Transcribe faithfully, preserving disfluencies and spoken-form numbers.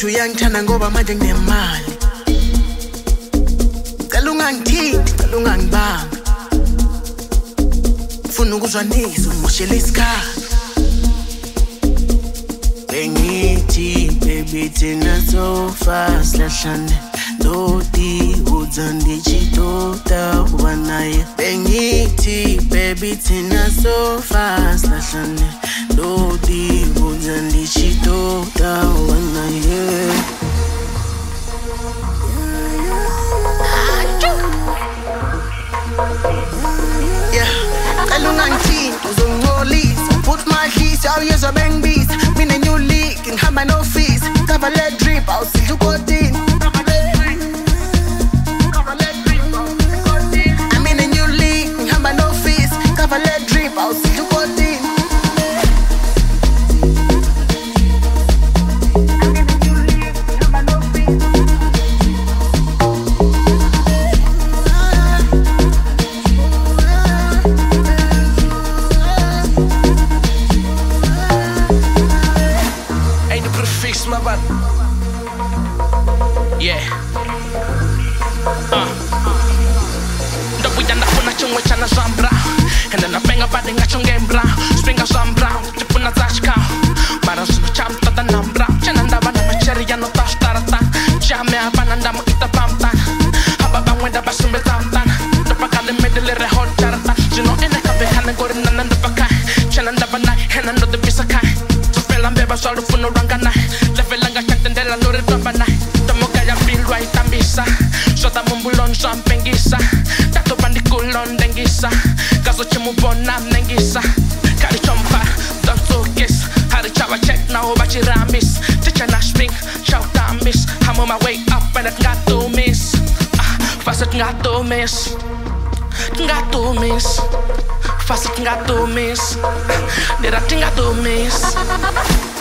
uthi uyangithanda ngoba manje nginemali. Cela ungangithinti, cela ungangibambi. Ufuna ukuzwanisa ungoshela isikhathi. Bengithi baby thina so fast lahlane. Doti uzandi chitota wanaye. Bengithi baby thina so fast lahlane. Doti uzandi chitota wanaye. Yeah, elungangithinti uzongcolisa. Put my keys, I'll use a bang beats. Mean a new league and have my no fees. Cover let drip, I'll see you go in. I'm in a new league and have my no fees. Cover let drip, I'll see you go in. Fix my bad. Yeah. Uh. Ndabu yanda kuna chungwe chana zambra. And then I bang about the ngachong game bra. Spring a zambra. Chipuna zashka. Mara sunu cham tada nambra. Chananda bana macheri ya no tash tarata. Jame abananda mo ita pamta. Hababa wenda basumbe tamtan. Dapaka le medele re hot charata. Jino ene kabe hane gori nananda baka. Chananda bana henando de bisaka. Beba solo funo rangana. Level langa chantendela lore tambana. Tomo kaya feel right ambisa. Sota mumbulon champengisa. Tato bandikulon dengisa. Kaso chemu bona nengisa. Kari chompa, don't kiss. Hari chawa check now bachi ramis. Teacher na spring, shout out miss. I'm on my way up and it got to miss. Ah, fast it got to miss. Got to miss. Fast it got to miss. Did I think I do miss?